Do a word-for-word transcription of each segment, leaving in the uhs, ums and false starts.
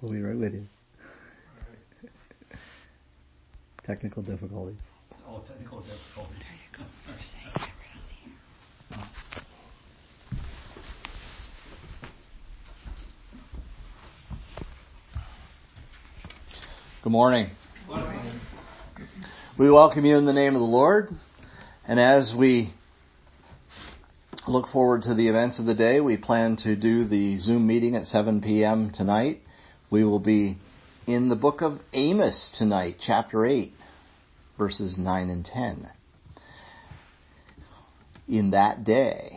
We'll be right with you. Technical difficulties. Oh, technical difficulties. There you go. You're saying it really. Good morning. Good morning. We welcome you in the name of the Lord. And as we look forward to the events of the day, we plan to do the Zoom meeting at seven p.m. tonight. We will be in the book of Amos tonight, chapter eight, verses nine and ten. In that day.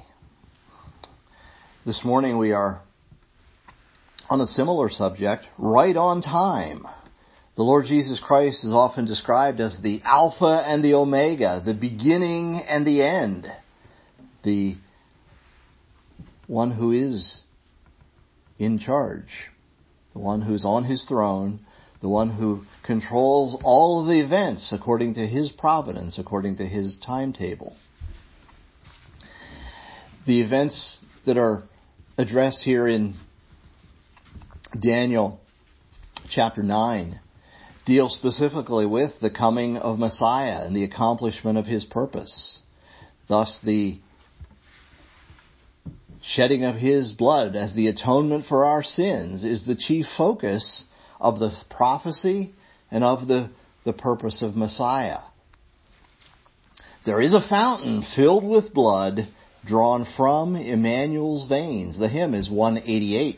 This morning we are on a similar subject, right on time. The Lord Jesus Christ is often described as the Alpha and the Omega, the beginning and the end, the one who is in charge, the one who's on his throne, the one who controls all of the events according to his providence, according to his timetable. The events that are addressed here in Daniel chapter nine deal specifically with the coming of Messiah and the accomplishment of his purpose. Thus, the shedding of his blood as the atonement for our sins is the chief focus of the prophecy and of the, the purpose of Messiah. There is a fountain filled with blood drawn from Emmanuel's veins. The hymn is one eighty-eight.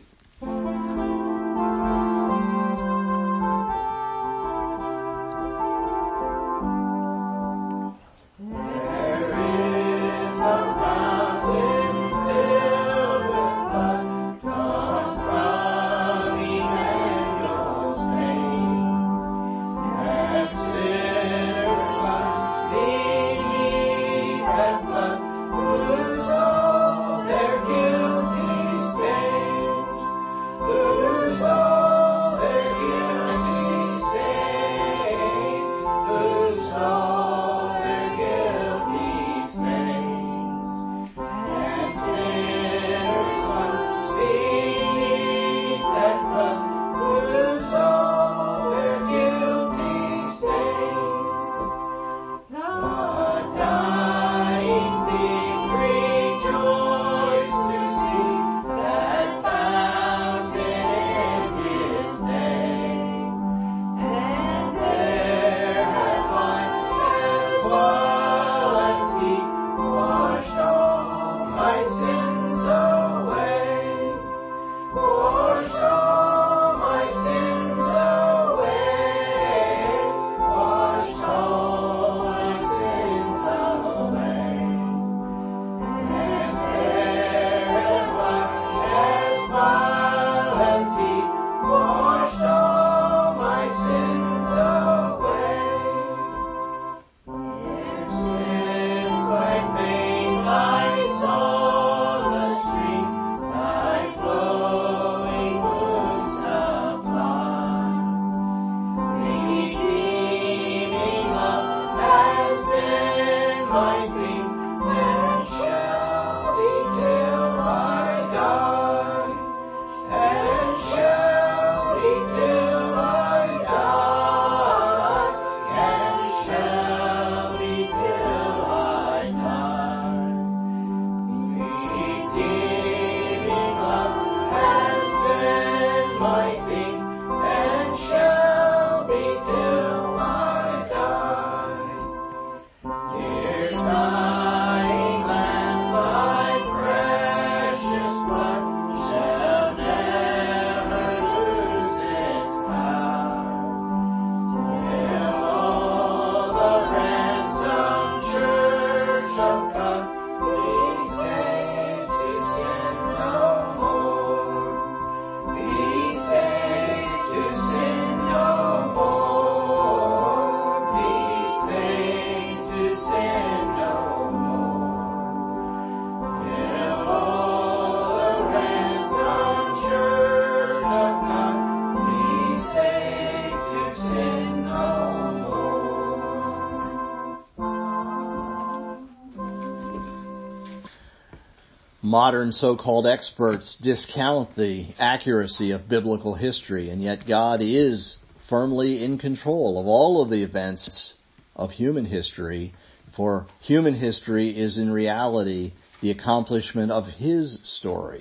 modern so-called experts discount the accuracy of biblical history, and yet God is firmly in control of all of the events of human history, for human history is in reality the accomplishment of His story.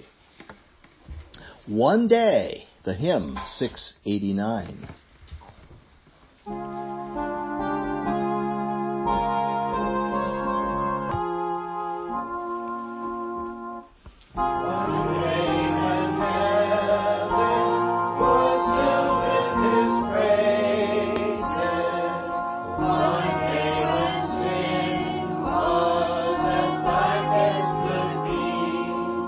One day, the hymn six eighty-nine.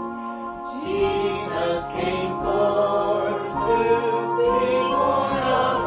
Jesus came forth to be born of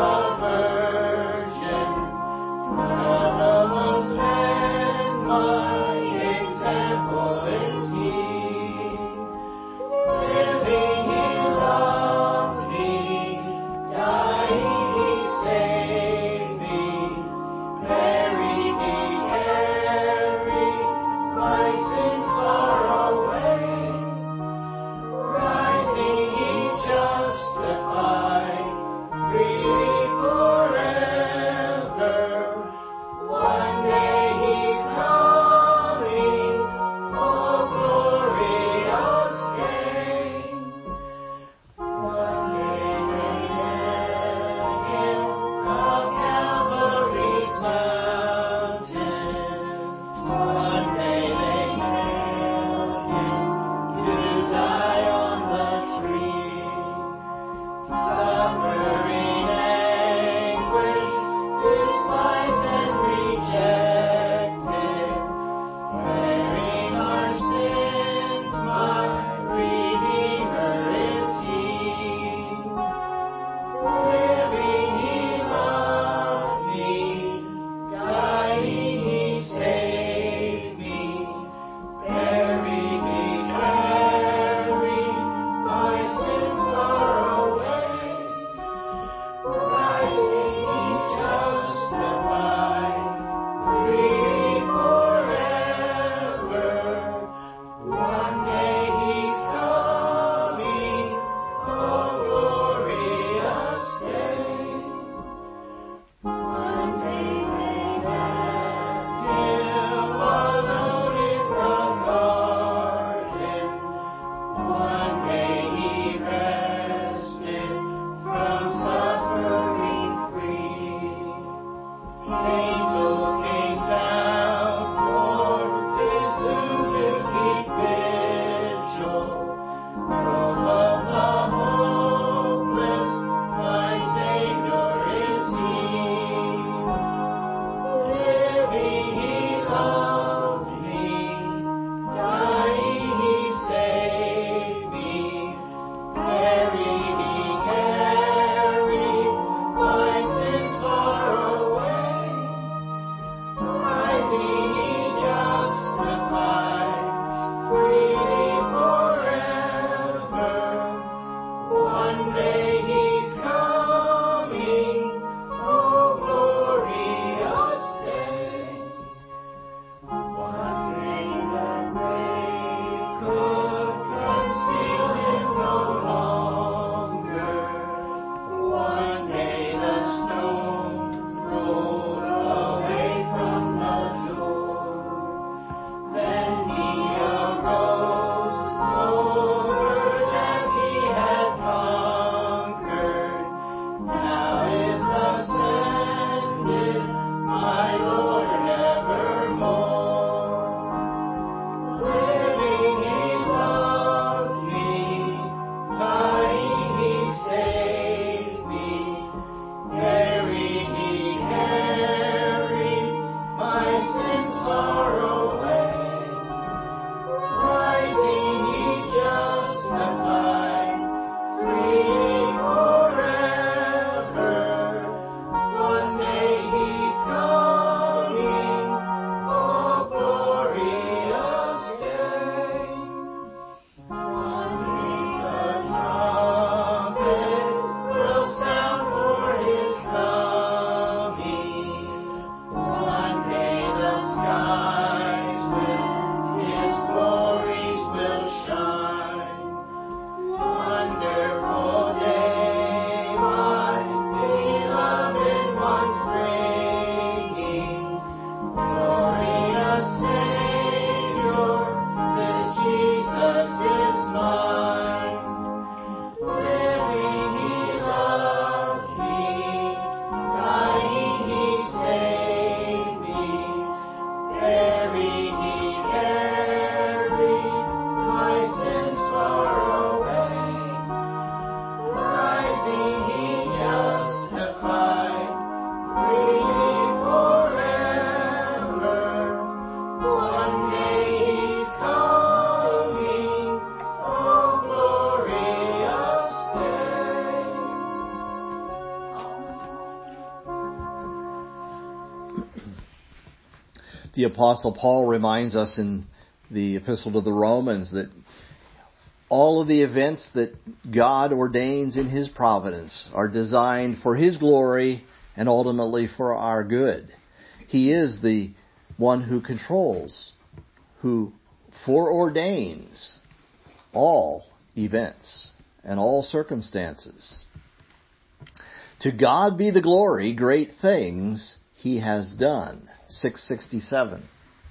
The Apostle Paul reminds us in the Epistle to the Romans that all of the events that God ordains in His providence are designed for His glory and ultimately for our good. He is the one who controls, who foreordains all events and all circumstances. To God be the glory, great things He has done. six sixty-seven.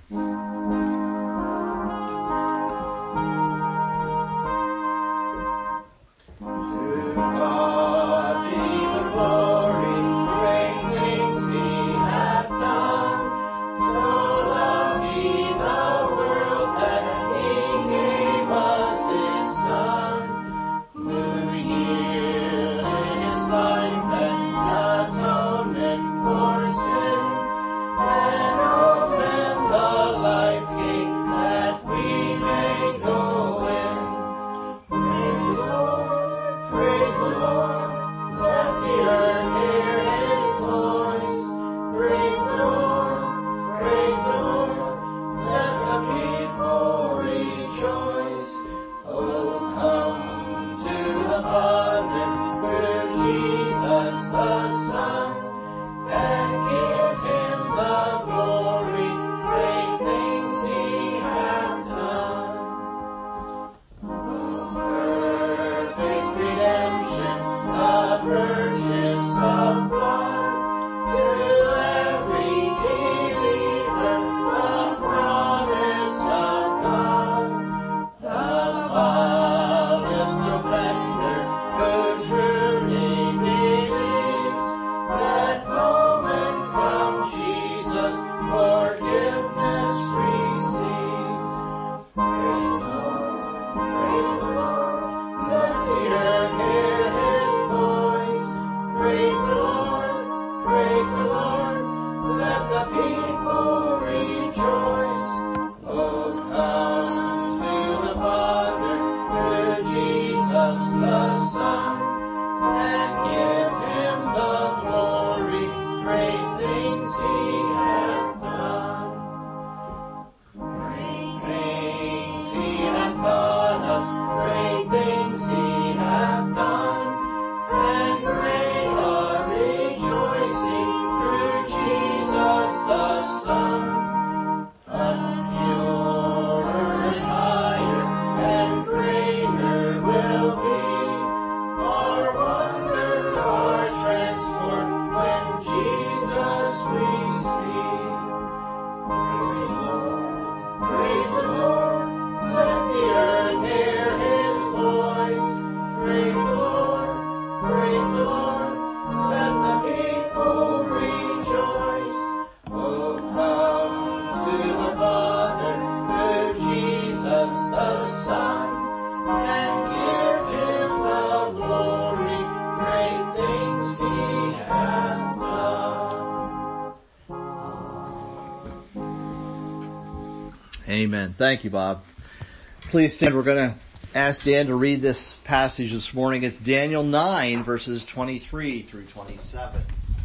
Amen. Thank you, Bob. Please stand. We're going to ask Dan to read this passage this morning. It's Daniel nine, verses twenty-three through twenty-seven.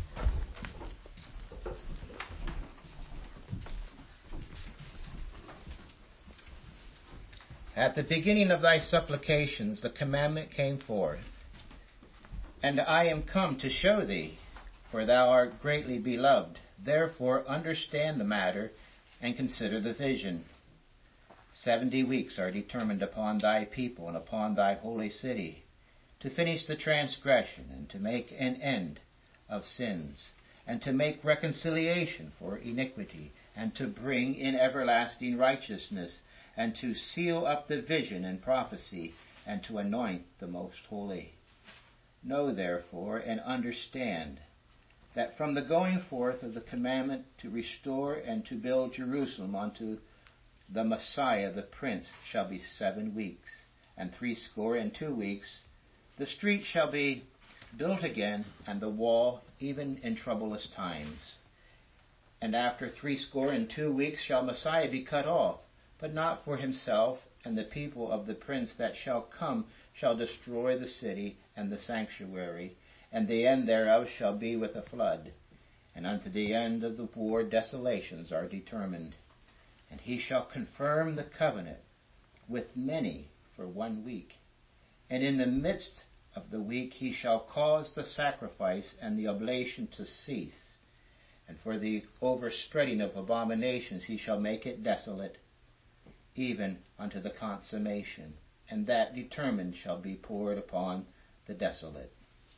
At the beginning of thy supplications the commandment came forth, and I am come to show thee, for thou art greatly beloved. Therefore understand the matter, and consider the vision. Seventy weeks are determined upon thy people and upon thy holy city, to finish the transgression, and to make an end of sins, and to make reconciliation for iniquity, and to bring in everlasting righteousness, and to seal up the vision and prophecy, and to anoint the most holy. Know therefore and understand that from the going forth of the commandment to restore and to build Jerusalem unto the Messiah the Prince shall be seven weeks, and threescore and two weeks. The street shall be built again, and the wall even in troublous times. And after threescore and two weeks shall Messiah be cut off, but not for himself, and the people of the Prince that shall come shall destroy the city and the sanctuary, and the end thereof shall be with a flood. and unto the end of the war desolations are determined. And he shall confirm the covenant with many for one week. And in the midst of the week he shall cause the sacrifice and the oblation to cease. And for the overspreading of abominations he shall make it desolate, even unto the consummation. And that determined shall be poured upon the desolate.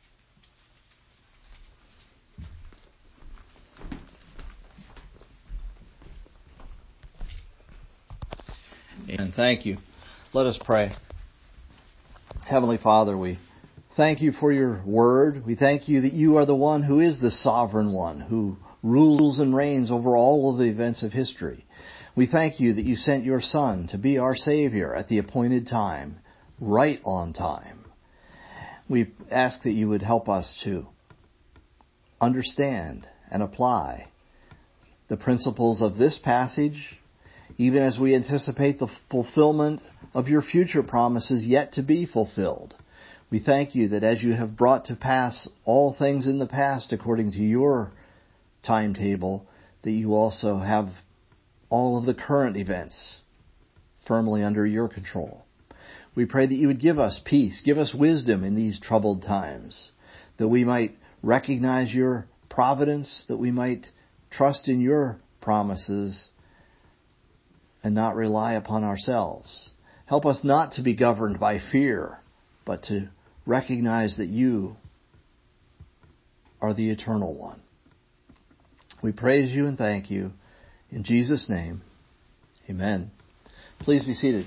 And thank you. Let us pray. Heavenly Father, we thank you for your word. We thank you that you are the one who is the sovereign one, who rules and reigns over all of the events of history. We thank you that you sent your Son to be our Savior at the appointed time, right on time. We ask that you would help us to understand and apply the principles of this passage, even as we anticipate the fulfillment of your future promises yet to be fulfilled. We thank you that as you have brought to pass all things in the past according to your timetable, that you also have all of the current events firmly under your control. We pray that you would give us peace, give us wisdom in these troubled times, that we might recognize your providence, that we might trust in your promises and not rely upon ourselves. Help us not to be governed by fear, but to recognize that you are the eternal one. We praise you and thank you. In Jesus' name, amen. Please be seated.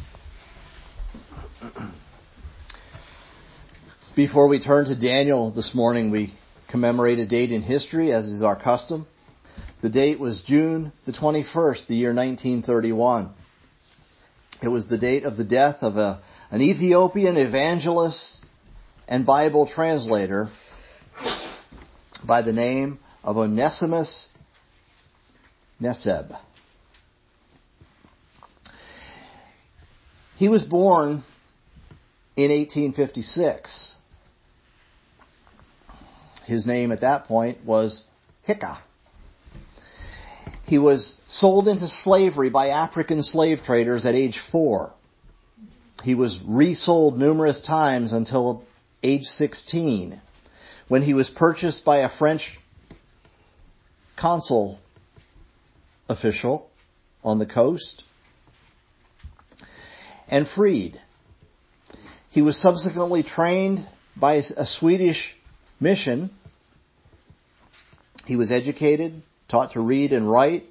Before we turn to Daniel this morning, we commemorate a date in history, as is our custom. The date was June the twenty-first, the year nineteen thirty-one. It was the date of the death of a, an Ethiopian evangelist and Bible translator by the name of Onesimus Neseb. He was born in eighteen fifty-six. His name at that point was Hika. He was sold into slavery by African slave traders at age four. He was resold numerous times until age sixteen, when he was purchased by a French consul official on the coast and freed. He was subsequently trained by a Swedish mission. He was educated, taught to read and write,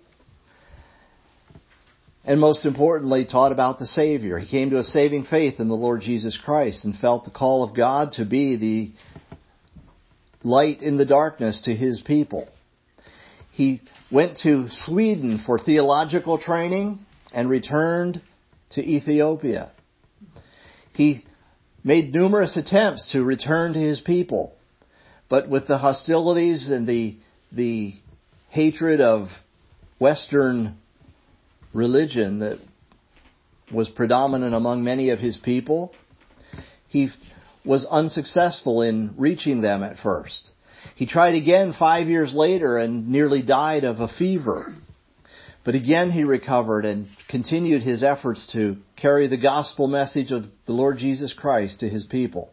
and most importantly, taught about the Savior. He came to a saving faith in the Lord Jesus Christ and felt the call of God to be the light in the darkness to his people. He went to Sweden for theological training and returned to Ethiopia. He made numerous attempts to return to his people, but with the hostilities and the the hatred of Western religion that was predominant among many of his people, he was unsuccessful in reaching them at first. He tried again five years later and nearly died of a fever. But again he recovered and continued his efforts to carry the gospel message of the Lord Jesus Christ to his people.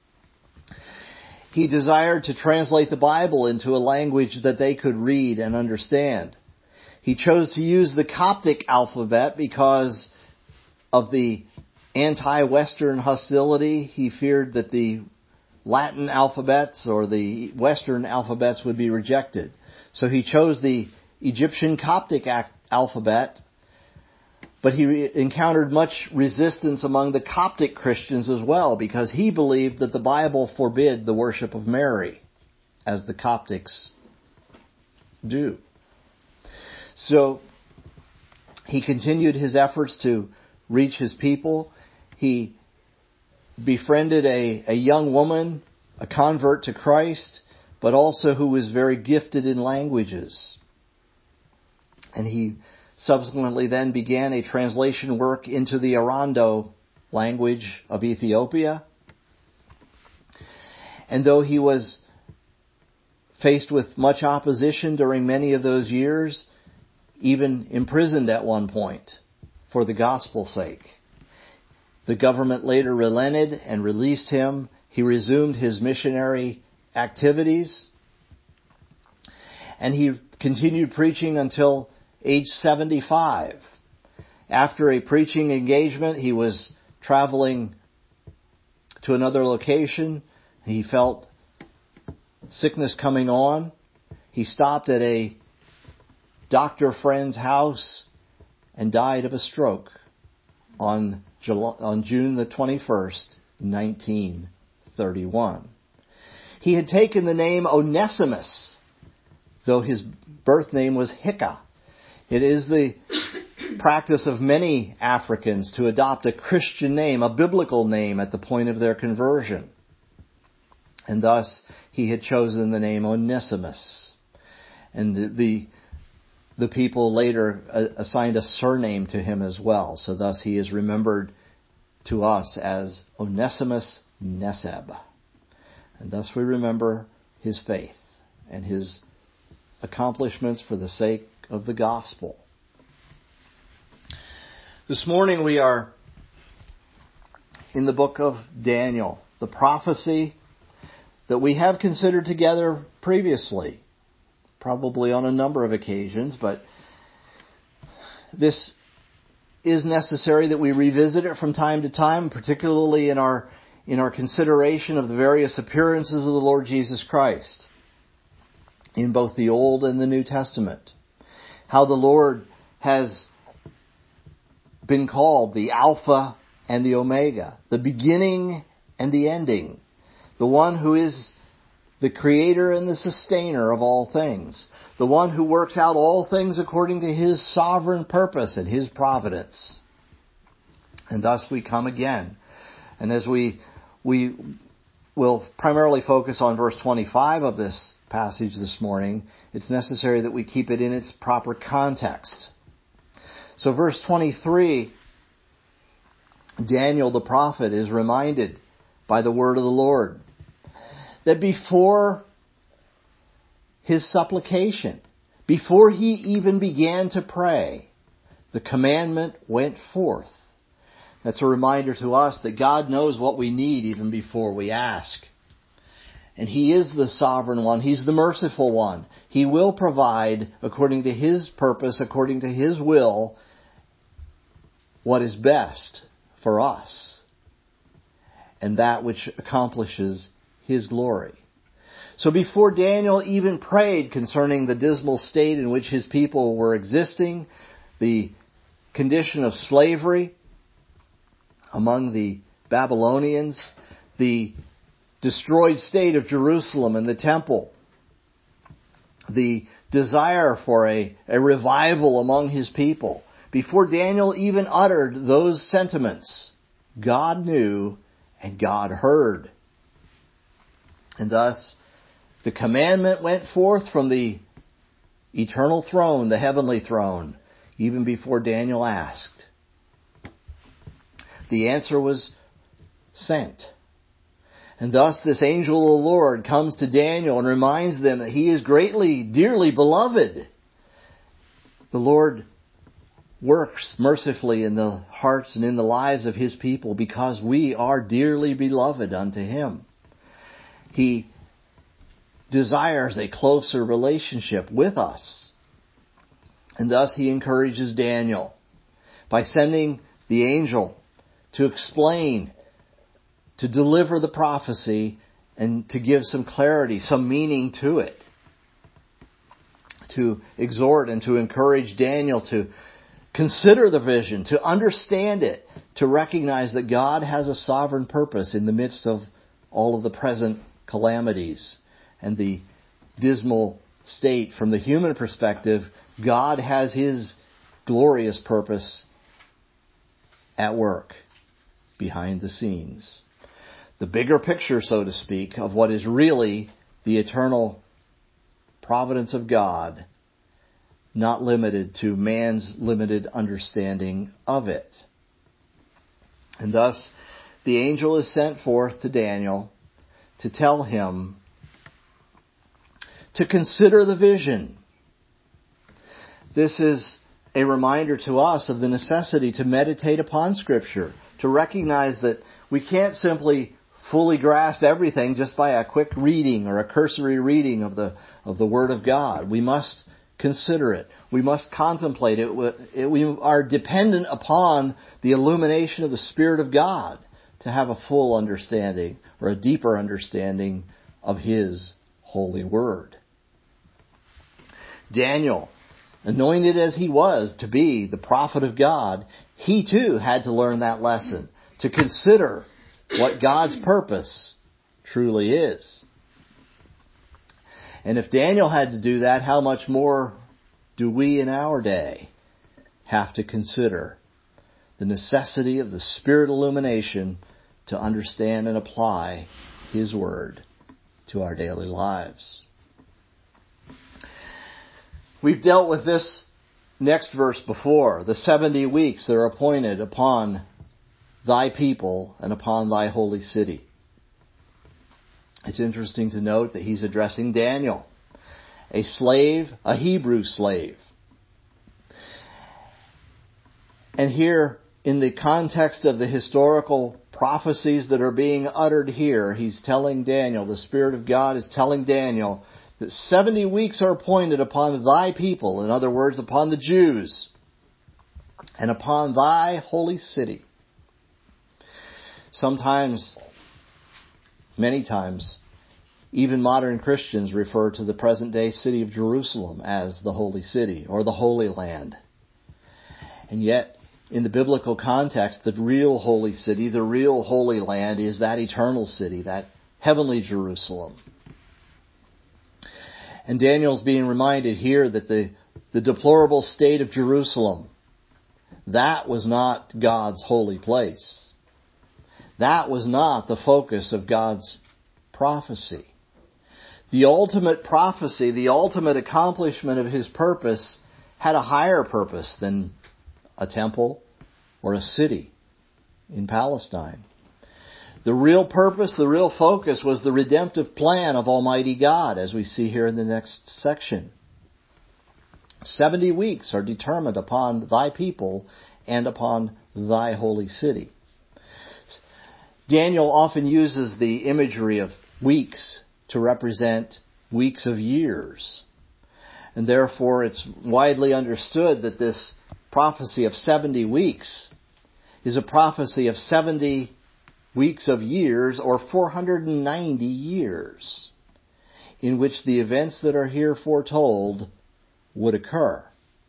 He desired to translate the Bible into a language that they could read and understand. He chose to use the Coptic alphabet because of the anti-Western hostility. He feared that the Latin alphabets or the Western alphabets would be rejected. So he chose the Egyptian Coptic alphabet, but he encountered much resistance among the Coptic Christians as well, because he believed that the Bible forbid the worship of Mary, as the Coptics do. So he continued his efforts to reach his people. He befriended a, a young woman, a convert to Christ, but also who was very gifted in languages. And he subsequently then began a translation work into the Arando language of Ethiopia. And though he was faced with much opposition during many of those years, even imprisoned at one point for the gospel's sake. The government later relented and released him. He resumed his missionary activities, and he continued preaching until age seventy-five. After a preaching engagement, he was traveling to another location. He felt sickness coming on. He stopped at a doctor friend's house and died of a stroke on July, on June the twenty-first, nineteen thirty-one. He had taken the name Onesimus, though his birth name was Hicca. It is the practice of many Africans to adopt a Christian name, a biblical name, at the point of their conversion. And thus, he had chosen the name Onesimus. And the, the, the people later assigned a surname to him as well. So thus he is remembered to us as Onesimus Neseb. And thus we remember his faith and his accomplishments for the sake of the gospel. This morning we are in the book of Daniel, the prophecy that we have considered together previously, probably on a number of occasions, but this is necessary that we revisit it from time to time, particularly in our in our consideration of the various appearances of the Lord Jesus Christ in both the Old and the New Testament. How the Lord has been called the Alpha and the Omega, the beginning and the ending, the one who is the creator and the sustainer of all things, the one who works out all things according to his sovereign purpose and his providence. And thus we come again. And as we we will primarily focus on verse twenty-five of this passage this morning, it's necessary that we keep it in its proper context. So verse twenty-three, Daniel the prophet is reminded by the word of the Lord that before his supplication, before he even began to pray, the commandment went forth. That's a reminder to us that God knows what we need even before we ask. And he is the sovereign one. He's the merciful one. He will provide according to his purpose, according to his will, what is best for us, and that which accomplishes his glory. So before Daniel even prayed concerning the dismal state in which his people were existing, the condition of slavery among the Babylonians, the destroyed state of Jerusalem and the temple, the desire for a, a revival among his people, before Daniel even uttered those sentiments, God knew and God heard. And thus, the commandment went forth from the eternal throne, the heavenly throne, even before Daniel asked. The answer was sent. And thus this angel of the Lord comes to Daniel and reminds them that he is greatly, dearly beloved. The Lord works mercifully in the hearts and in the lives of his people because we are dearly beloved unto him. He desires a closer relationship with us. And thus he encourages Daniel by sending the angel to explain, to deliver the prophecy, and to give some clarity, some meaning to it. To exhort and to encourage Daniel to consider the vision, to understand it, to recognize that God has a sovereign purpose in the midst of all of the present calamities and the dismal state. From the human perspective, God has his glorious purpose at work behind the scenes. The bigger picture, so to speak, of what is really the eternal providence of God, not limited to man's limited understanding of it. And thus, the angel is sent forth to Daniel to tell him to consider the vision. This is a reminder to us of the necessity to meditate upon Scripture, to recognize that we can't simply fully grasp everything just by a quick reading or a cursory reading of the of the Word of God. We must consider it. We must contemplate it. We are dependent upon the illumination of the Spirit of God to have a full understanding or a deeper understanding of His holy Word. Daniel, anointed as he was to be the prophet of God, he too had to learn that lesson, to consider what God's purpose truly is. And if Daniel had to do that, how much more do we in our day have to consider the necessity of the Spirit illumination to understand and apply His Word to our daily lives. We've dealt with this next verse before, the seventy weeks that are appointed upon thy people and upon thy holy city. It's interesting to note that he's addressing Daniel, a slave, a Hebrew slave. And here, in the context of the historical prophecies that are being uttered here, he's telling Daniel, the Spirit of God is telling Daniel, that seventy weeks are appointed upon thy people, in other words, upon the Jews, and upon thy holy city. Sometimes, many times, even modern Christians refer to the present-day city of Jerusalem as the holy city, or the Holy Land. And yet, in the biblical context, the real holy city, the real Holy Land, is that eternal city, that heavenly Jerusalem. And Daniel's being reminded here that the, the deplorable state of Jerusalem, that was not God's holy place. That was not the focus of God's prophecy. The ultimate prophecy, the ultimate accomplishment of His purpose had a higher purpose than a temple or a city in Palestine. The real purpose, the real focus was the redemptive plan of Almighty God, as we see here in the next section. Seventy weeks are determined upon thy people and upon thy holy city. Daniel often uses the imagery of weeks to represent weeks of years. And therefore it's widely understood that this prophecy of seventy weeks is a prophecy of seventy weeks of years, or four hundred ninety years, in which the events that are here foretold would occur.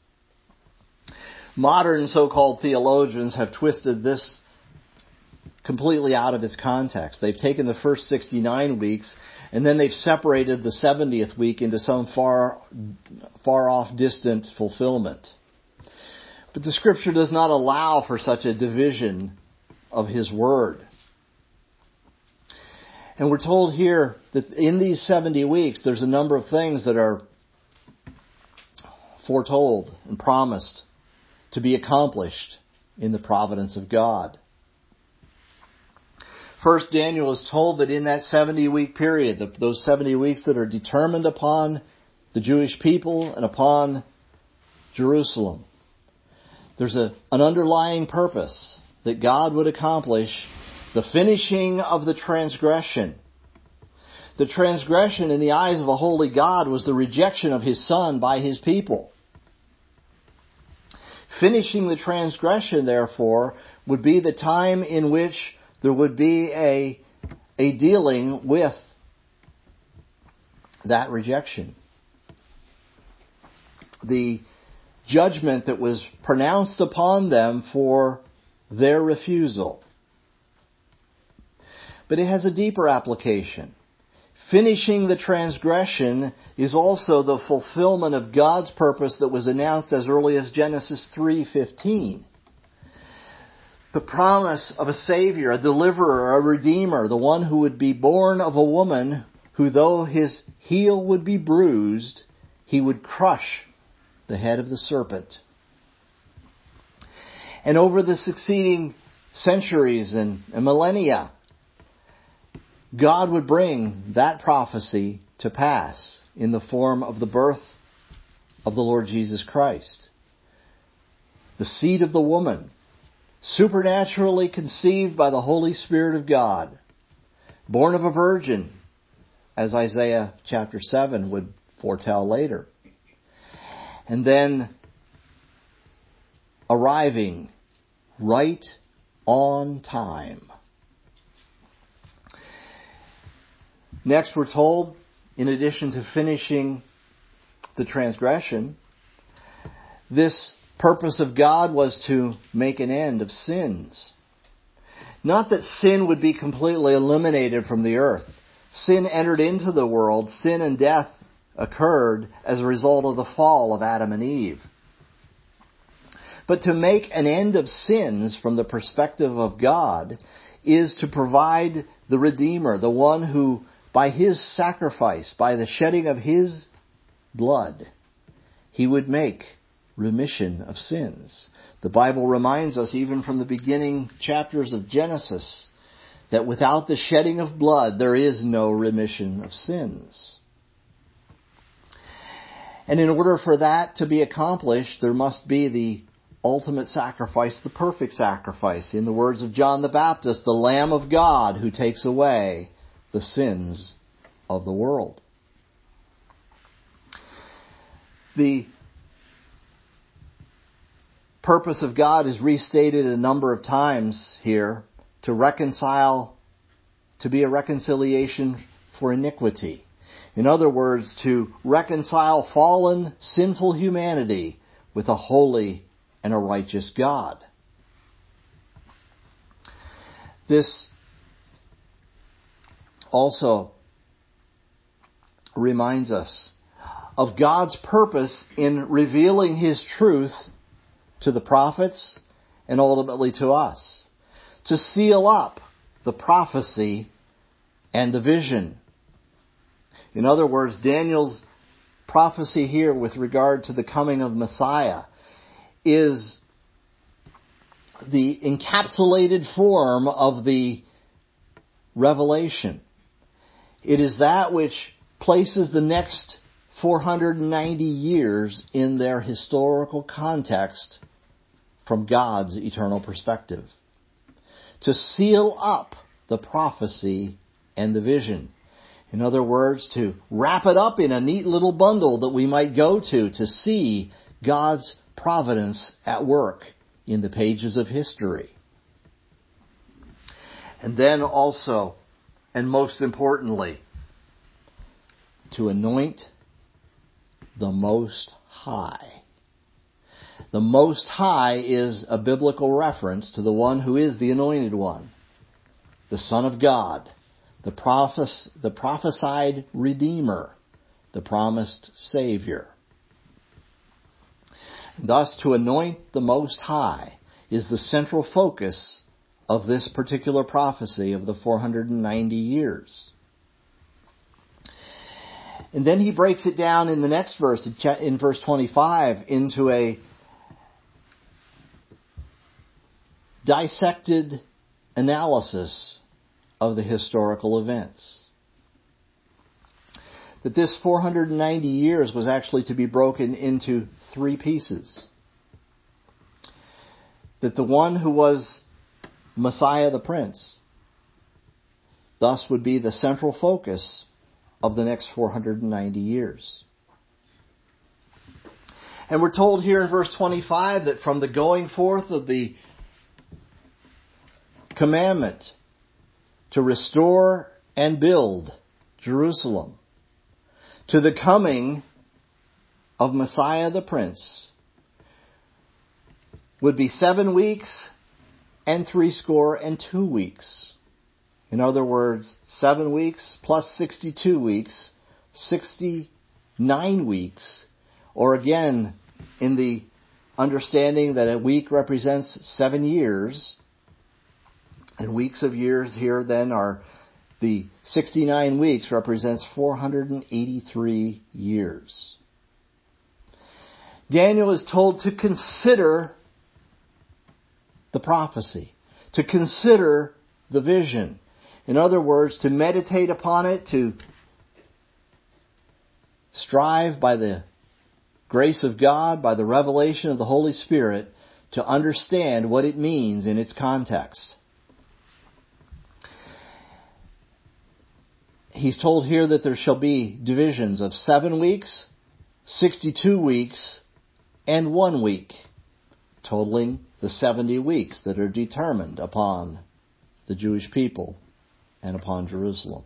Modern so-called theologians have twisted this completely out of its context. They've taken the first sixty-nine weeks and then they've separated the seventieth week into some far, far off distant fulfillment. But the Scripture does not allow for such a division of His Word. And we're told here that in these seventy weeks, there's a number of things that are foretold and promised to be accomplished in the providence of God. First, Daniel is told that in that seventy-week period, those seventy weeks that are determined upon the Jewish people and upon Jerusalem, there's a, an underlying purpose that God would accomplish the finishing of the transgression. The transgression in the eyes of a holy God was the rejection of His Son by His people. Finishing the transgression, therefore, would be the time in which there would be a, a dealing with that rejection. The judgment that was pronounced upon them for their refusal. But it has a deeper application. Finishing the transgression is also the fulfillment of God's purpose that was announced as early as Genesis three fifteen. The promise of a Savior, a deliverer, a Redeemer, the one who would be born of a woman who, though his heel would be bruised, he would crush the head of the serpent. And over the succeeding centuries and, and millennia, God would bring that prophecy to pass in the form of the birth of the Lord Jesus Christ. The seed of the woman, supernaturally conceived by the Holy Spirit of God, born of a virgin, as Isaiah chapter seven would foretell later. And then arriving right on time. Next, we're told, in addition to finishing the transgression, this purpose of God was to make an end of sins. Not that sin would be completely eliminated from the earth. Sin entered into the world. Sin and death occurred as a result of the fall of Adam and Eve. But to make an end of sins from the perspective of God is to provide the Redeemer, the one who, by His sacrifice, by the shedding of His blood, He would make remission of sins. The Bible reminds us, even from the beginning chapters of Genesis, that without the shedding of blood, there is no remission of sins. And in order for that to be accomplished, there must be the ultimate sacrifice, the perfect sacrifice. In the words of John the Baptist, the Lamb of God who takes away the sins of the world. The purpose of God is restated a number of times here, to reconcile, to be a reconciliation for iniquity. In other words, to reconcile fallen, sinful humanity with a holy and a righteous God. This also reminds us of God's purpose in revealing His truth to the prophets and ultimately to us, to seal up the prophecy and the vision. In other words, Daniel's prophecy here with regard to the coming of Messiah is the encapsulated form of the revelation. It is that which places the next four hundred ninety years in their historical context from God's eternal perspective. To seal up the prophecy and the vision. In other words, to wrap it up in a neat little bundle that we might go to to see God's providence at work in the pages of history. And then also, and most importantly, to anoint the Most High. The Most High is a biblical reference to the one who is the Anointed One, the Son of God, the prophes- the prophesied Redeemer, the promised Savior. Thus, to anoint the Most High is the central focus of this particular prophecy of the four hundred ninety years. And then he breaks it down in the next verse, in verse twenty-five, into a dissected analysis of the historical events. That this four hundred ninety years was actually to be broken into three pieces. That the one who was Messiah the Prince thus would be the central focus of the next four hundred ninety years. And we're told here in verse twenty-five that from the going forth of the commandment to restore and build Jerusalem to the coming of Messiah the Prince would be seven weeks and three score and two weeks. In other words, seven weeks plus sixty-two weeks, sixty-nine weeks, or again, in the understanding that a week represents seven years, and weeks of years here then are the sixty-nine weeks represents four hundred eighty-three years. Daniel is told to consider the prophecy, to consider the vision. In other words, to meditate upon it, to strive by the grace of God, by the revelation of the Holy Spirit, to understand what it means in its context. He's told here that there shall be divisions of seven weeks, sixty-two weeks, and one week, totaling the seventy weeks that are determined upon the Jewish people and upon Jerusalem.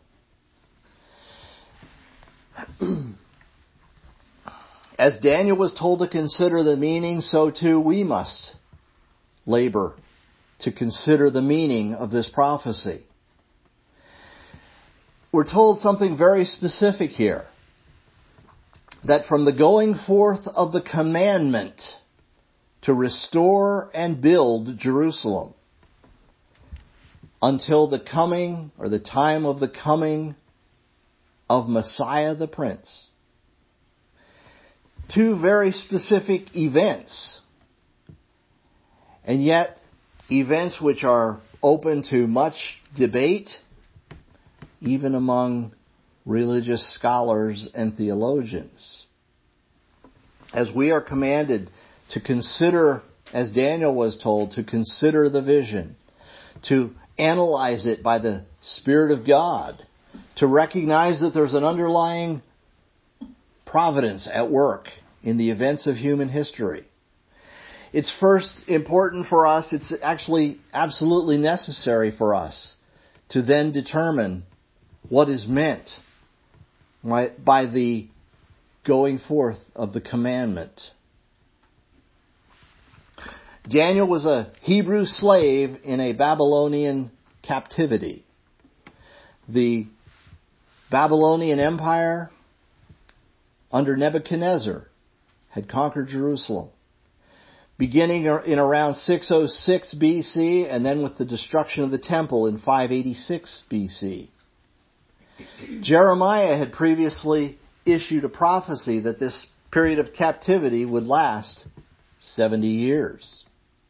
As Daniel was told to consider the meaning, so too we must labor to consider the meaning of this prophecy. We're told something very specific here. That from the going forth of the commandment to restore and build Jerusalem until the coming or the time of the coming of Messiah the Prince. Two very specific events. And yet, events which are open to much debate, even among religious scholars and theologians. As we are commanded to consider, as Daniel was told, to consider the vision, to analyze it by the Spirit of God, to recognize that there's an underlying providence at work in the events of human history. It's first important for us, it's actually absolutely necessary for us to then determine what is meant by the going forth of the commandment. Daniel was a Hebrew slave in a Babylonian captivity. The Babylonian Empire under Nebuchadnezzar had conquered Jerusalem. Beginning in around six oh six B C and then with the destruction of the temple in five eighty-six B C. Jeremiah had previously issued a prophecy that this period of captivity would last seventy years.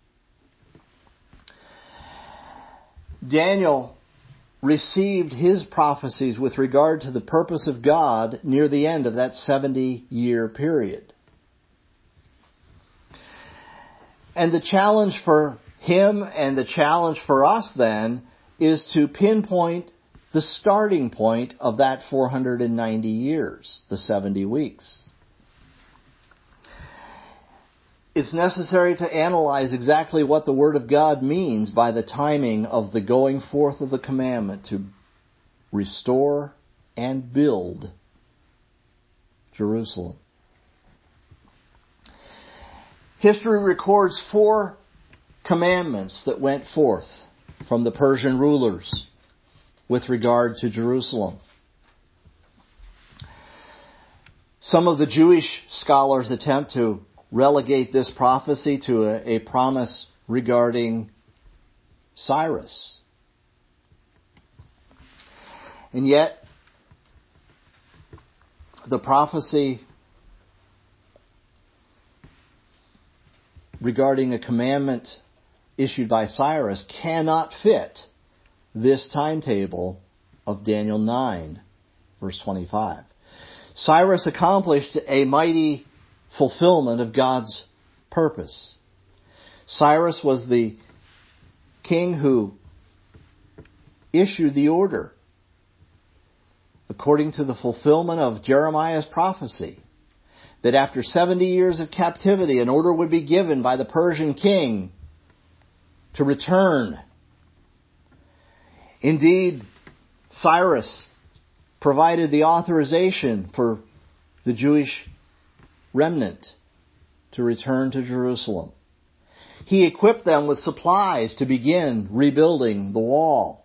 Daniel received his prophecies with regard to the purpose of God near the end of that seventy-year period. And the challenge for him and the challenge for us then is to pinpoint the starting point of that four hundred ninety years, the seventy weeks. It's necessary to analyze exactly what the Word of God means by the timing of the going forth of the commandment to restore and build Jerusalem. History records four commandments that went forth from the Persian rulers with regard to Jerusalem. Some of the Jewish scholars attempt to relegate this prophecy to a, a promise regarding Cyrus. And yet, the prophecy regarding a commandment issued by Cyrus cannot fit this timetable of Daniel nine, verse twenty-five. Cyrus accomplished a mighty fulfillment of God's purpose. Cyrus was the king who issued the order according to the fulfillment of Jeremiah's prophecy that after seventy years of captivity, an order would be given by the Persian king to return. Indeed, Cyrus provided the authorization for the Jewish remnant to return to Jerusalem. He equipped them with supplies to begin rebuilding the wall.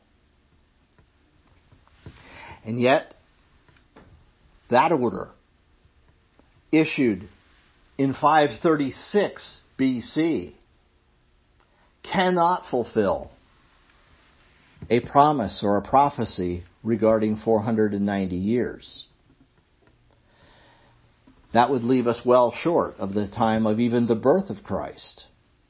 And yet, that order, issued in five thirty-six B C, cannot fulfill a promise or a prophecy regarding four hundred ninety years. That would leave us well short of the time of even the birth of Christ.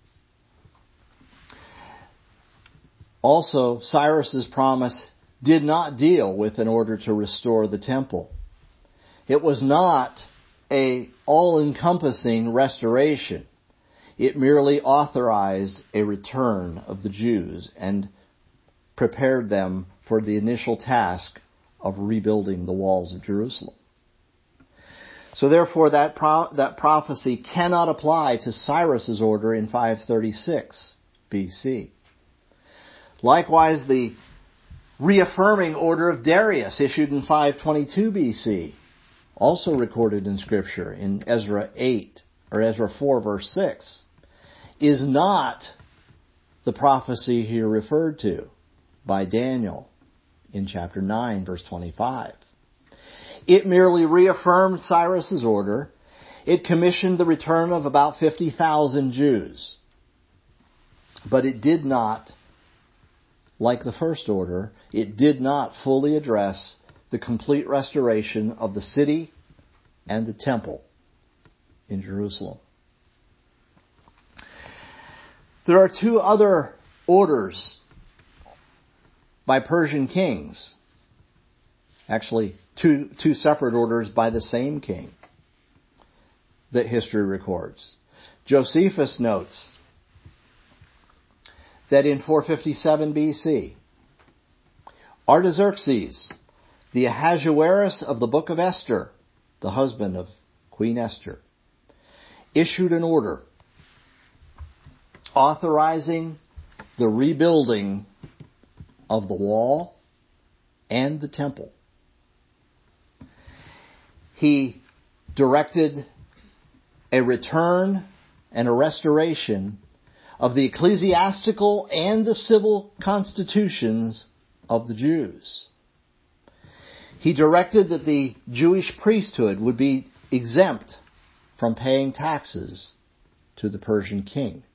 Also, Cyrus's promise did not deal with an order to restore the temple. It was not a all-encompassing restoration. It merely authorized a return of the Jews and prepared them for the initial task of rebuilding the walls of Jerusalem. So therefore that pro- that prophecy cannot apply to Cyrus's order in five thirty-six B C. Likewise, the reaffirming order of Darius issued in five twenty-two B C, also recorded in Scripture in Ezra eight or Ezra four verse six, is not the prophecy here referred to by Daniel in chapter nine verse twenty-five. It merely reaffirmed Cyrus's order. It commissioned the return of about fifty thousand Jews. But it did not, like the first order, it did not fully address the complete restoration of the city and the temple in Jerusalem. There are two other orders by Persian kings. Actually, two, two separate orders by the same king that history records. Josephus notes that in four fifty-seven B C, Artaxerxes, the Ahasuerus of the book of Esther, the husband of Queen Esther, issued an order authorizing the rebuilding of the wall and the temple. He directed a return and a restoration of the ecclesiastical and the civil constitutions of the Jews. He directed that the Jewish priesthood would be exempt from paying taxes to the Persian king.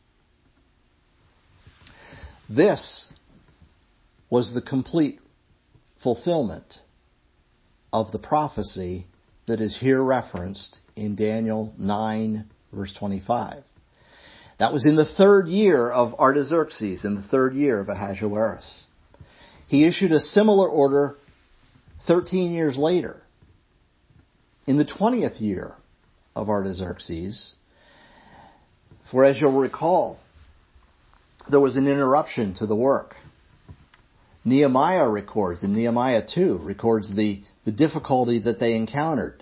This was the complete fulfillment of the prophecy that is here referenced in Daniel nine, verse twenty-five. That was in the third year of Artaxerxes, in the third year of Ahasuerus. He issued a similar order thirteen years later. In the twentieth year of Artaxerxes, for as you'll recall, there was an interruption to the work. Nehemiah records, in Nehemiah two, records the, the difficulty that they encountered.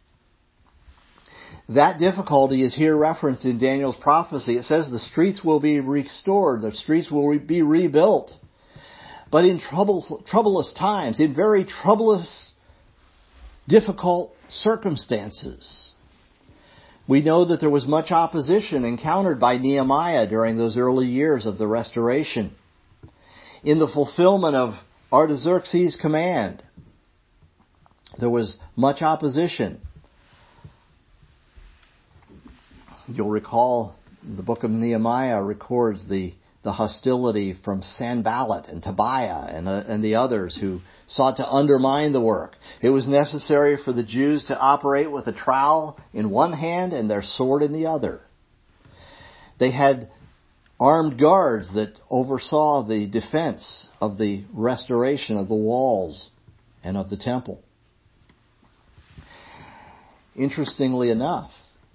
That difficulty is here referenced in Daniel's prophecy. It says the streets will be restored, the streets will be rebuilt. But in trouble, troublous times, in very troublous, difficult circumstances. We know that there was much opposition encountered by Nehemiah during those early years of the restoration. In the fulfillment of Artaxerxes' command, there was much opposition. You'll recall the book of Nehemiah records the, the hostility from Sanballat and Tobiah and, uh, and the others who sought to undermine the work. It was necessary for the Jews to operate with a trowel in one hand and their sword in the other. They had armed guards that oversaw the defense of the restoration of the walls and of the temple. Interestingly enough,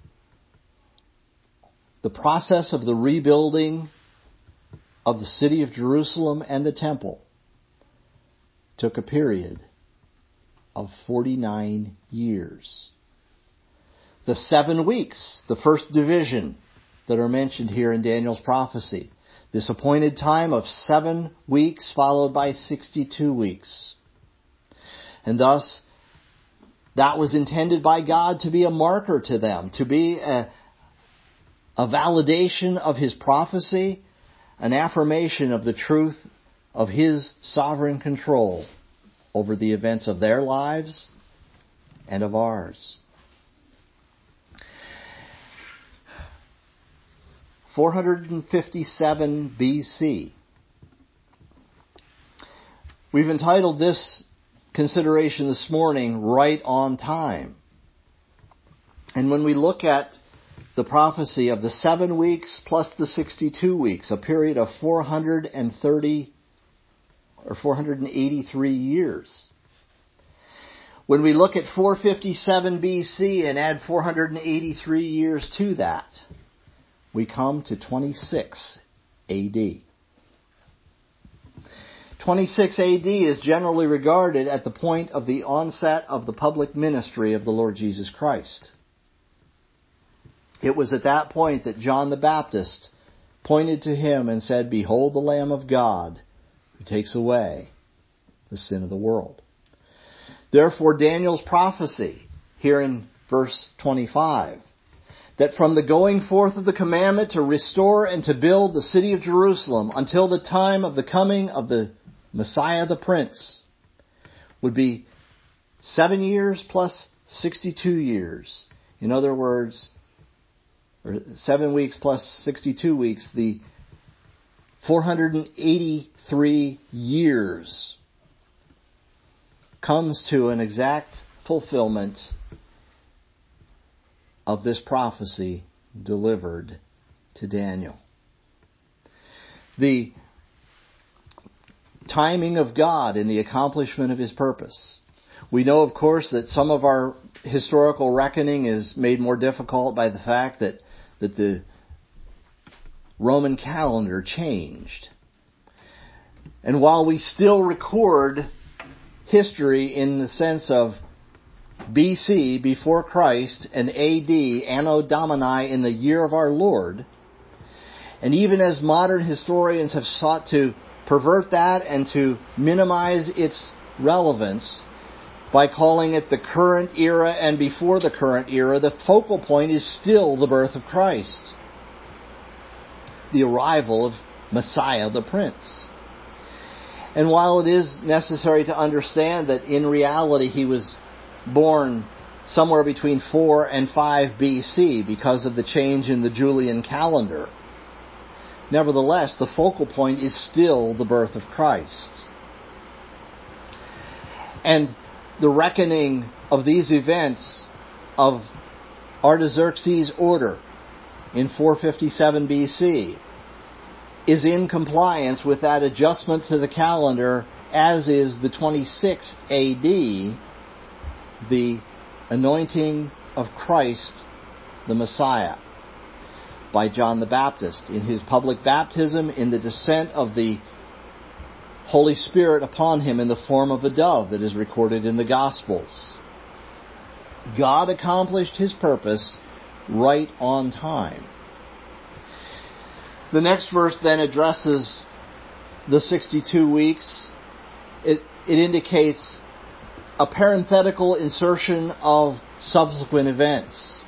the process of the rebuilding of the city of Jerusalem and the temple took a period of forty-nine years. The seven weeks, the first division that are mentioned here in Daniel's prophecy, this appointed time of seven weeks followed by sixty-two weeks. And thus, that was intended by God to be a marker to them, to be a A validation of His prophecy, an affirmation of the truth of His sovereign control over the events of their lives and of ours. four fifty-seven B C. We've entitled this consideration this morning, Right on Time. And when we look at the prophecy of the seven weeks plus the sixty-two weeks, a period of four hundred thirty or four hundred eighty-three years, When we look at four fifty-seven B C and add four hundred eighty-three years to that, we come to twenty-six A D. twenty-six A D is generally regarded at the point of the onset of the public ministry of the Lord Jesus Christ. It was at that point that John the Baptist pointed to him and said, "Behold the Lamb of God who takes away the sin of the world." Therefore, Daniel's prophecy here in verse twenty-five, that from the going forth of the commandment to restore and to build the city of Jerusalem until the time of the coming of the Messiah the Prince, would be seven years plus sixty-two years. In other words, or seven weeks plus sixty-two weeks, the four hundred eighty-three years comes to an exact fulfillment of this prophecy delivered to Daniel. The timing of God in the accomplishment of His purpose. We know, of course, that some of our historical reckoning is made more difficult by the fact that, that the Roman calendar changed. And while we still record history in the sense of B C, before Christ, and A D, Anno Domini, in the year of our Lord, and even as modern historians have sought to pervert that and to minimize its relevance by calling it the current era and before the current era, the focal point is still the birth of Christ, the arrival of Messiah the Prince. And while it is necessary to understand that in reality He was born somewhere between four and five B C because of the change in the Julian calendar, nevertheless, the focal point is still the birth of Christ. And the reckoning of these events of Artaxerxes' order in four fifty-seven B C is in compliance with that adjustment to the calendar, as is the twenty-six A D, the anointing of Christ the Messiah by John the Baptist in his public baptism, in the descent of the Holy Spirit upon him in the form of a dove that is recorded in the Gospels. God accomplished His purpose right on time. The next verse then addresses the sixty-two weeks. It, it indicates a parenthetical insertion of subsequent events.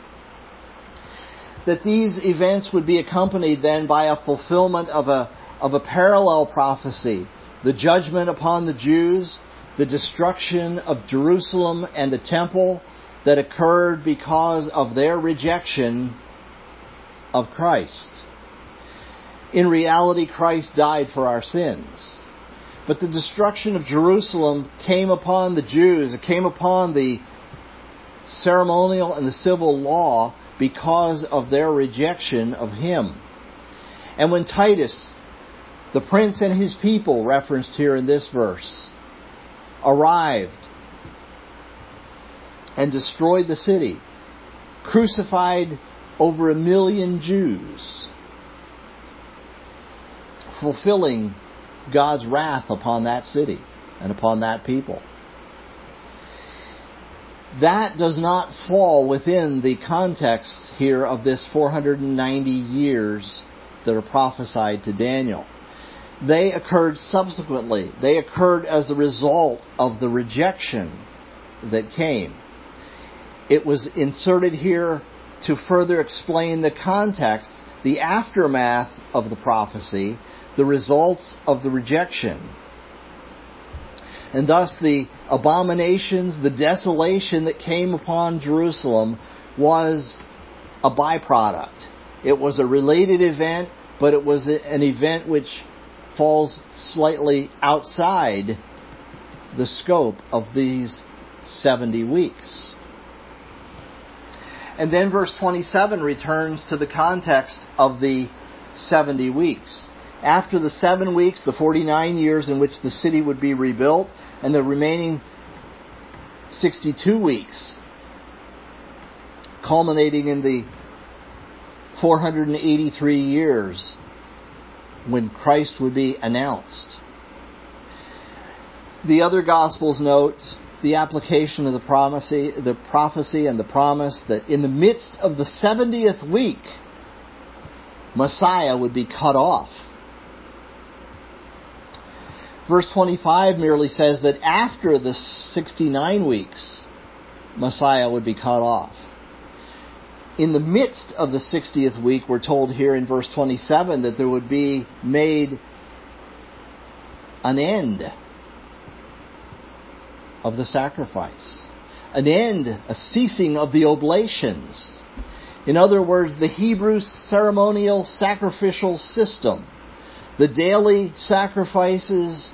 That these events would be accompanied then by a fulfillment of a, of a parallel prophecy, the judgment upon the Jews, the destruction of Jerusalem and the temple that occurred because of their rejection of Christ. In reality, Christ died for our sins. But the destruction of Jerusalem came upon the Jews. It came upon the ceremonial and the civil law because of their rejection of Him. And when Titus, the prince and his people, referenced here in this verse, arrived and destroyed the city, crucified over a million Jews, fulfilling God's wrath upon that city and upon that people. That does not fall within the context here of this four hundred ninety years that are prophesied to Daniel. They occurred subsequently. They occurred as a result of the rejection that came. It was inserted here to further explain the context, the aftermath of the prophecy, the results of the rejection. And thus the abominations, the desolation that came upon Jerusalem was a byproduct. It was a related event, but it was an event which falls slightly outside the scope of these seventy weeks. And then verse twenty-seven returns to the context of the seventy weeks. After the seven weeks, the forty-nine years in which the city would be rebuilt, and the remaining sixty-two weeks, culminating in the four hundred eighty-three years when Christ would be announced. The other Gospels note the application of the prophecy, the prophecy and the promise that in the midst of the seventieth week, Messiah would be cut off. Verse twenty-five merely says that after the sixty-nine weeks, Messiah would be cut off. In the midst of the sixtieth week, we're told here in verse twenty-seven that there would be made an end of the sacrifice. An end, a ceasing of the oblations. In other words, the Hebrew ceremonial sacrificial system, the daily sacrifices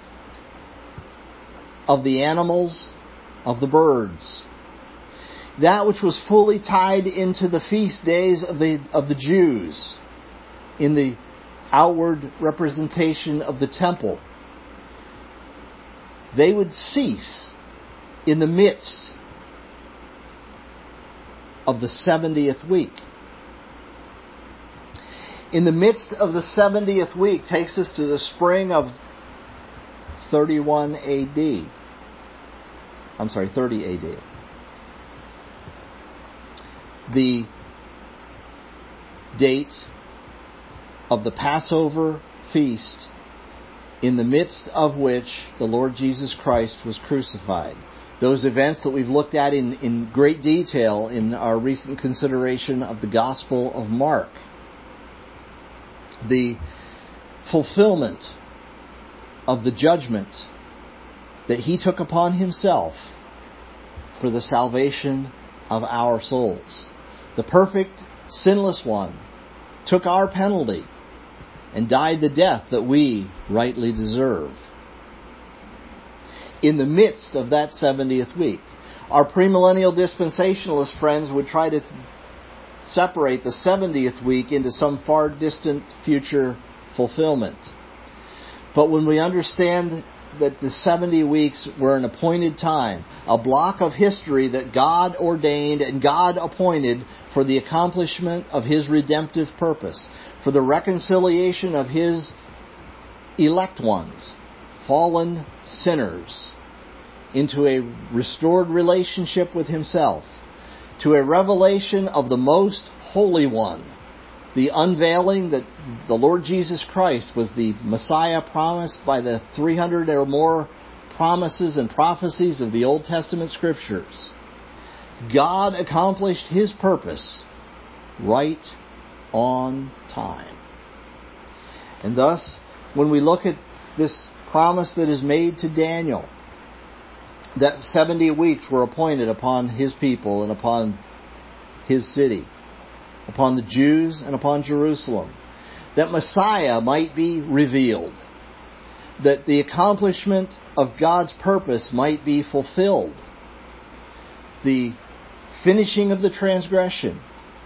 of the animals, of the birds, that which was fully tied into the feast days of the of the Jews in the outward representation of the temple, they would cease in the midst of the seventieth week. In the midst of the seventieth week takes us to the spring of thirty-one A D. I'm sorry, thirty A D. The date of the Passover feast, in the midst of which the Lord Jesus Christ was crucified. Those events that we've looked at in, in great detail in our recent consideration of the Gospel of Mark. The fulfillment of the judgment that He took upon Himself for the salvation of our souls. The perfect, sinless one took our penalty and died the death that we rightly deserve. In the midst of that seventieth week, our premillennial dispensationalist friends would try to separate the seventieth week into some far distant future fulfillment. But when we understand that the seventy weeks were an appointed time, a block of history that God ordained and God appointed for the accomplishment of His redemptive purpose, for the reconciliation of His elect ones, fallen sinners, into a restored relationship with Himself, to a revelation of the Most Holy One, the unveiling that the Lord Jesus Christ was the Messiah promised by the three hundred or more promises and prophecies of the Old Testament Scriptures. God accomplished His purpose right on time. And thus, when we look at this promise that is made to Daniel, that seventy weeks were appointed upon his people and upon his city, upon the Jews and upon Jerusalem, that Messiah might be revealed, that the accomplishment of God's purpose might be fulfilled, the finishing of the transgression,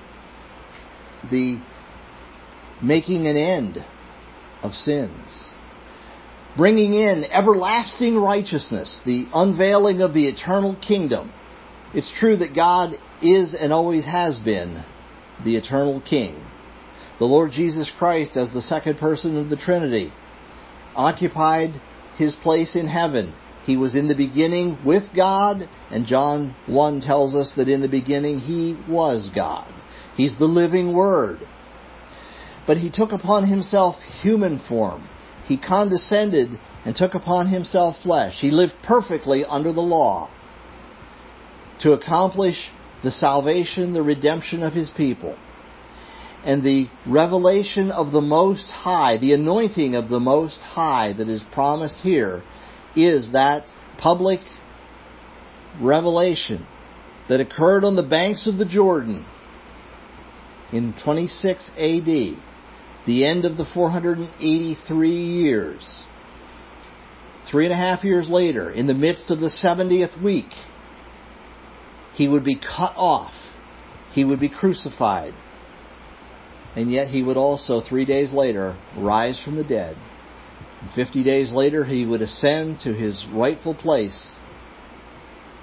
the making an end of sins, bringing in everlasting righteousness, the unveiling of the eternal kingdom. It's true that God is and always has been the eternal King. The Lord Jesus Christ, as the second person of the Trinity, occupied His place in heaven. He was in the beginning with God, and John one tells us that in the beginning He was God. He's the living Word. But He took upon Himself human form. He condescended and took upon Himself flesh. He lived perfectly under the law to accomplish the salvation, the redemption of His people. And the revelation of the Most High, the anointing of the Most High that is promised here, is that public revelation that occurred on the banks of the Jordan in twenty-six A D, the end of the four hundred eighty-three years. Three and a half years later, in the midst of the seventieth week, He would be cut off. He would be crucified. And yet He would also, three days later, rise from the dead. And fifty days later, He would ascend to His rightful place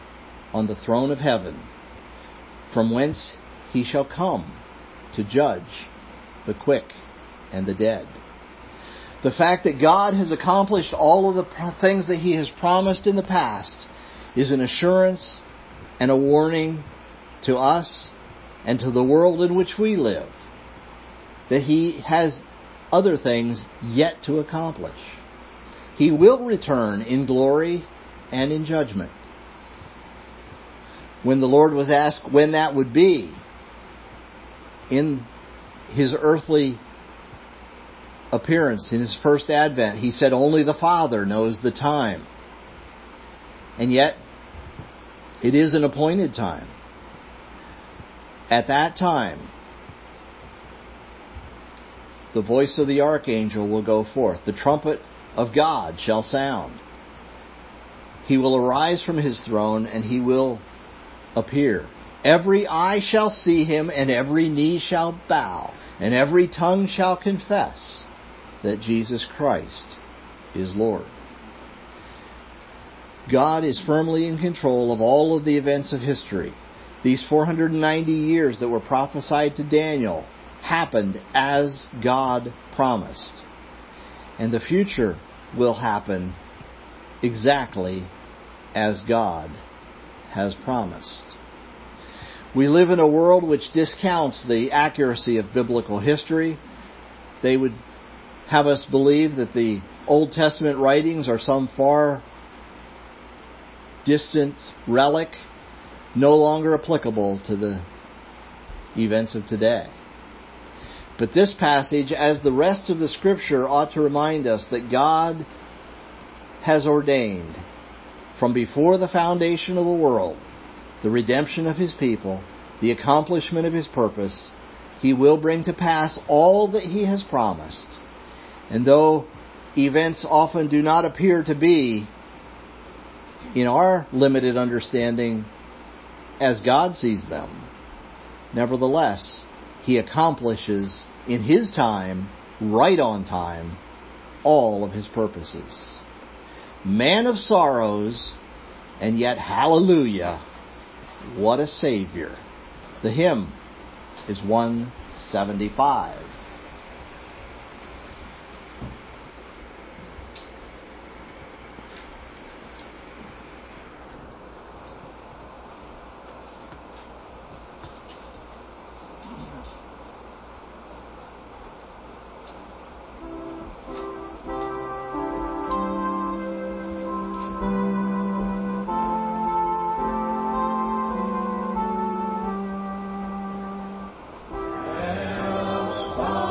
on the throne of heaven, from whence he shall come to judge the quick and the dead. The fact that God has accomplished all of the things that he has promised in the past is an assurance and a warning to us and to the world in which we live that he has other things yet to accomplish. He will return in glory and in judgment. When the Lord was asked when that would be in his earthly appearance, in his first advent, he said only the Father knows the time. And yet, it is an appointed time. At that time, the voice of the archangel will go forth. The trumpet of God shall sound. He will arise from his throne and he will appear. Every eye shall see him and every knee shall bow and every tongue shall confess that Jesus Christ is Lord. God is firmly in control of all of the events of history. These four hundred ninety years that were prophesied to Daniel happened as God promised. And the future will happen exactly as God has promised. We live in a world which discounts the accuracy of biblical history. They would have us believe that the Old Testament writings are some far distant relic, no longer applicable to the events of today. But this passage, as the rest of the Scripture, ought to remind us that God has ordained from before the foundation of the world the redemption of his people, the accomplishment of his purpose. He will bring to pass all that he has promised. And though events often do not appear to be, in our limited understanding, as God sees them, nevertheless, he accomplishes in his time, right on time, all of his purposes. Man of sorrows, and yet hallelujah, what a Savior. The hymn is one seventy-five. Song.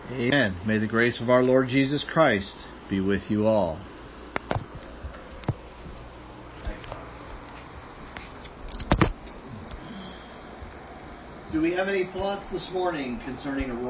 Amen. May the grace of our Lord Jesus Christ be with you all. Do we have any thoughts this morning concerning Aurora?